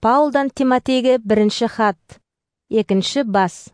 Паулдан Тимотейге бірінші хат, 2 бас.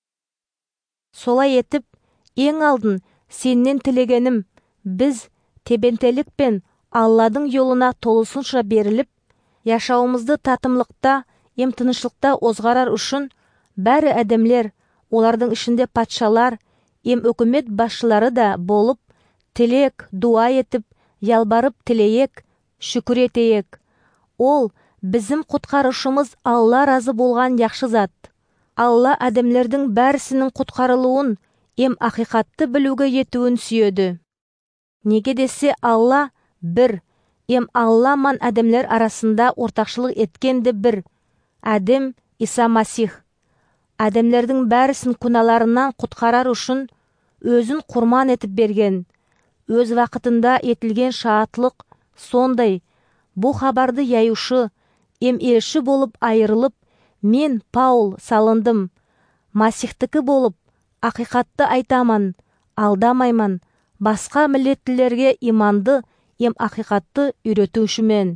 Солай етіп, ең алдын сеннен тілегенім, біз тебентелікпен Алладың yoluna толысынша беріліп, яшауымызды татымлықта, тынышлықта озғарар үшін, бәрі әдемлер, олардың ішінде патшалар, өкімет басшылары да болып, тілек, дуа етіп, ялбарып тілейек, шүкір етейек. Ол, bizim құтқарушымыз Алла разы болған яқшы зат. Алла әдемлердің бәрісінің құтқарылуын, ақиқатты білуге етуін сүйеді. Неге десе Алла бір, Алла ман әдемлер арасында ортақшылық еткенді бір, әдем Иса Масих. Әдемлердің бәрісін күналарынан құтқарар үшін өзін құрман етіп берген. Өз вақытында етілген шаатлық сондай, бұл хабарды яюшы, елші болып айырылып, мен, Паул, салындым. Масихтікі болып, ақиқатты айтаман, алдамайман, басқа миллеттілерге иманды, ақиқатты үйретушімен.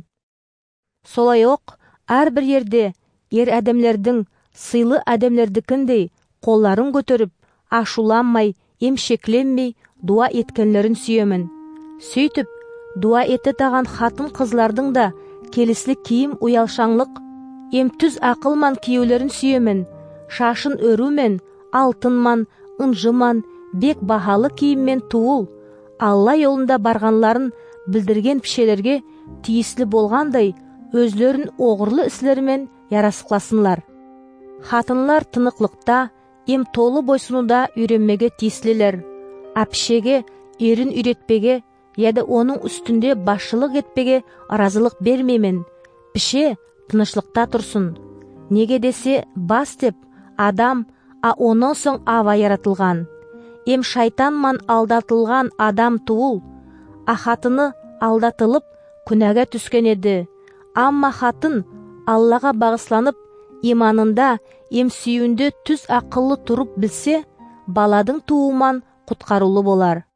Солай оқ, әрбір ерде, әдемлердің, сыйлы әдемлердікіндей, қолларын көтеріп, ашуланмай, шекленмей, дуа еткенлерін сүйемін. Сөйтіп, дуа еті таған хатын қызлардың да келіслі киім уялшаңлық, түз ақылман киюлерін сүйемін. Шашын өрумен, алтынман, ынжыман, бек бағалы киіммен туыл, Алла yolunda барғанларын білдірген пішелерге тиіслі болғандай, өзлерін оғырлы іслерімен ярасықласынлар. Хатынлар тынықлықта, толы бойсынуда үйренмеге тиіслілер. Апшеге, ерін үйретпеге, яда оның үстінде басшылық етпеге разылық бермеймін. Піше тынышлықта тұрсын. Неге десе бас деп адам, онан соң ава яратылған. Шайтанман алдатылған адам туыл. Хатыны алдатылып, күнәге түскен еді. Амма хатын Аллаға бағысланып, иманында, сүйінде түз ақылы тұрып білсе, баладың туыман құтқарулы болар.